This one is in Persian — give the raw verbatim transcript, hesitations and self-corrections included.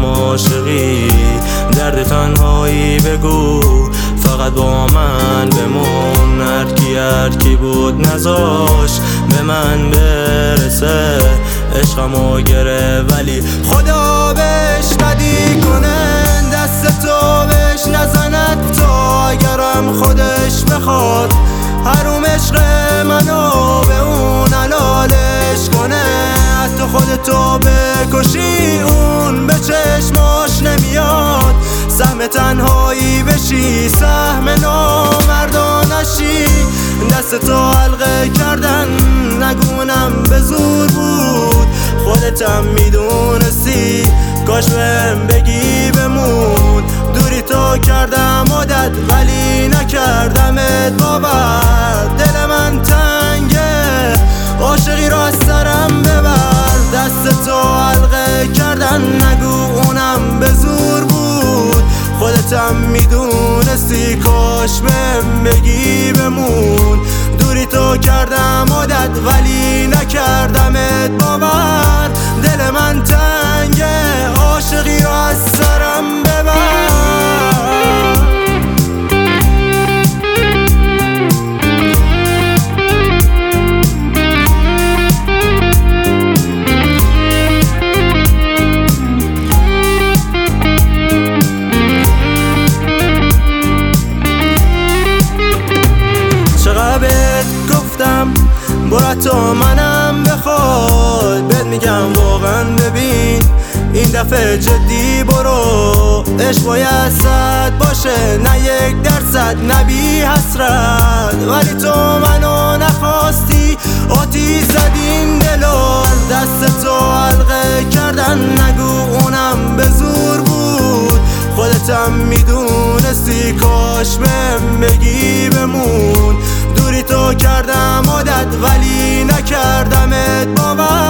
کردم عاشقی، درد تنهایی بگو فقط با من بمون. هرکی هرکی بود نذاش به من برسه، عشقمو گره ولی خدا بهش بدی کنه. دست تو بهش نزند تا اگرم خودش بخواد، حروم عشق منو به اون حلالش کنه. حتی خودتو بکشی اون به چشماش نمیاد، سهم تنهایی بشی سهم نامردانشی. دست تو حلقه کردن نگونم به زور بود، خودتم میدونستی کاش بهم بگی بمون. دوری تو کردم عادت ولی نکردمت باور، دل من تنگه عاشقی را از سرم ببر. دست تو حلقه کردن نگو اونم به زور بود، خودتم میدونستی کاش بهم بگی بمون. دوری تو کردم عادت ولی نکردمت باور، دل من تنگه عاشقی را از سرم ببر. برا تو منم بخواد، بهت میگم واقعا ببین این دفعه جدی برو. عشق باید صد باشه نه یک درصد نه بی حسرت، ولی تو منو نخواستی آتیش زدین دلو. دست تو حلقه کردن نگو اونم به زور بود، خودتم میدونستی کاش بهم بگی بمون. دوری تو کردم عادت ولی نکردمت باور،